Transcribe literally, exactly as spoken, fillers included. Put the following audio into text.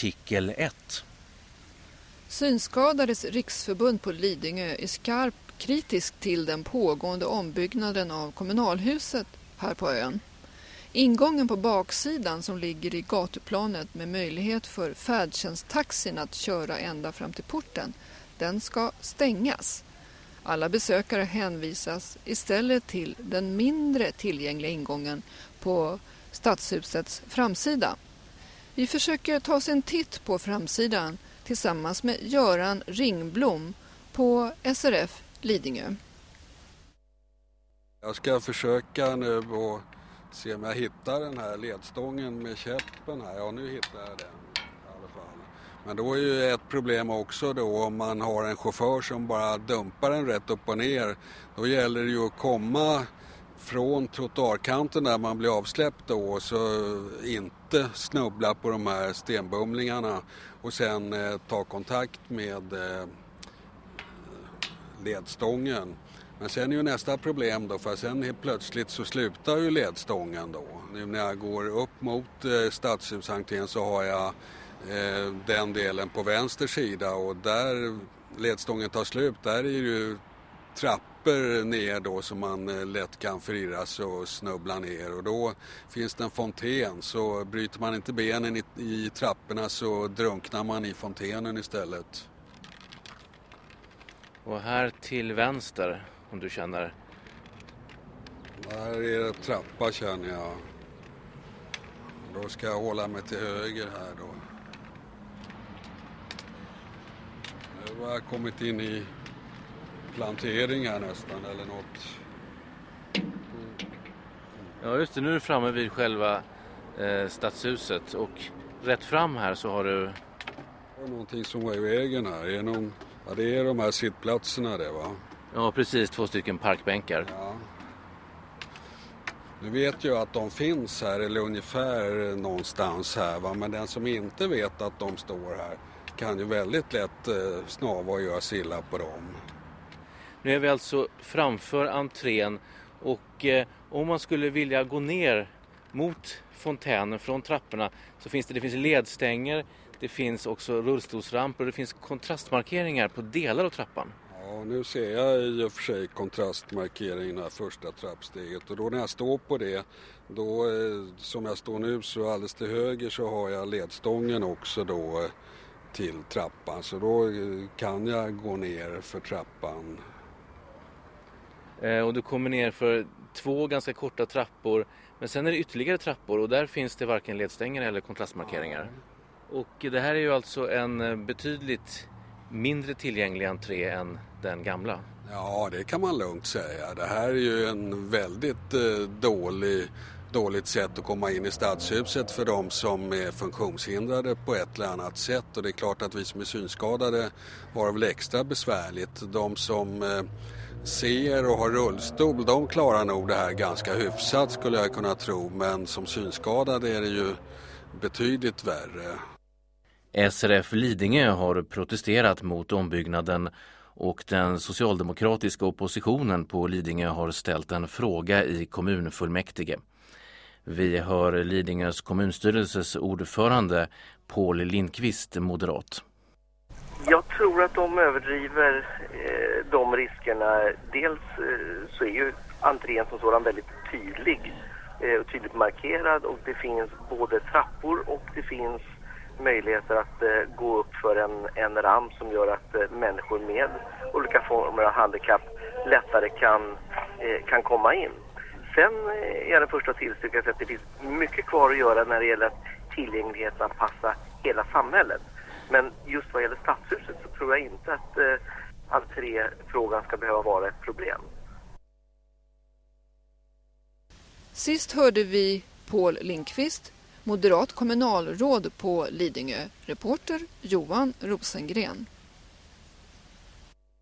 artikel ett. Synskadades riksförbund på Lidingö är skarpt kritisk till den pågående ombyggnaden av kommunalhuset här på ön. Ingången på baksidan som ligger i gatuplanet med möjlighet för färdtjänsttaxin att köra ända fram till porten, den ska stängas. Alla besökare hänvisas istället till den mindre tillgängliga ingången på stadshusets framsida. Vi försöker ta oss en titt på framsidan tillsammans med Göran Ringblom på S R F Lidingö. Jag ska försöka nu och se om jag hittar den här ledstången med käppen här. Ja, nu hittar jag den i alla fall. Men då är ju ett problem också då om man har en chaufför som bara dumpar den rätt upp och ner. Då gäller det ju att komma från trottoarkanten där man blir avsläppt då och så inte snubbla på de här stenbumlingarna och sen eh, ta kontakt med eh, ledstången. Men sen är ju nästa problem då, för sen helt plötsligt så slutar ju ledstången då. Nu när jag går upp mot eh, stadshusentén så har jag eh, den delen på vänster sida och där ledstången tar slut, där är ju trappor ner då som man eh, lätt kan förirras och snubbla ner. Och då finns det en fontän, så bryter man inte benen i, i trapporna så drunknar man i fontenen istället. Och här till vänster, om du känner. Där är det trappa känner jag. Då ska jag hålla mig till höger här då. Nu har jag kommit in i planteringar nästan eller något. Ja just det, nu är du framme vid själva eh, stadshuset och rätt fram här så har du... Det är någonting som var i vägen här. Det är, någon, ja, det är de här sittplatserna det va? Ja precis, två stycken parkbänkar. Ja. Nu vet jag att de finns här eller ungefär någonstans här va? Men den som inte vet att de står här kan ju väldigt lätt eh, snava och göra silla på dem. Nu är vi alltså framför entrén och eh, om man skulle vilja gå ner mot fontänen från trapporna så finns det, det finns ledstänger, det finns också rullstolsramper och det finns kontrastmarkeringar på delar av trappan. Ja, nu ser jag i och för sig kontrastmarkeringen här första trappsteget och då när jag står på det, då eh, som jag står nu så alldeles till höger så har jag ledstången också då eh, till trappan så då eh, kan jag gå ner för trappan. Eh, och du kommer ner för två ganska korta trappor men sen är det ytterligare trappor och där finns det varken ledstänger eller kontrastmarkeringar. Ja. Och det här är ju alltså en betydligt mindre tillgänglig entré än den gamla. Ja, det kan man lugnt säga. Det här är ju en väldigt eh, dålig, dåligt sätt att komma in i stadshuset för de som är funktionshindrade på ett eller annat sätt. Och det är klart att vi som är synskadade har väl extra besvärligt. De som eh, ser och har rullstol, de klarar nog det här ganska hyfsat skulle jag kunna tro. Men som synskadade är det ju betydligt värre. S R F Lidingö har protesterat mot ombyggnaden och den socialdemokratiska oppositionen på Lidingö har ställt en fråga i kommunfullmäktige. Vi hör Lidingös kommunstyrelses ordförande Paul Lindqvist, moderat. Jag tror att de överdriver eh, de riskerna. Dels eh, så är ju entrén som sådan väldigt tydlig eh, och tydligt markerad och det finns både trappor och det finns möjligheter att eh, gå upp för en, en ramp som gör att eh, människor med olika former av handikapp lättare kan, eh, kan komma in. Sen eh, är jag den första att tillstyrka att det finns mycket kvar att göra när det gäller att tillgängligheten passa hela samhället. Men just vad gäller stadshuset så tror jag inte att eh, entréfrågan ska behöva vara ett problem. Sist hörde vi Paul Lindqvist, moderat kommunalråd på Lidingö, reporter Johan Rosengren.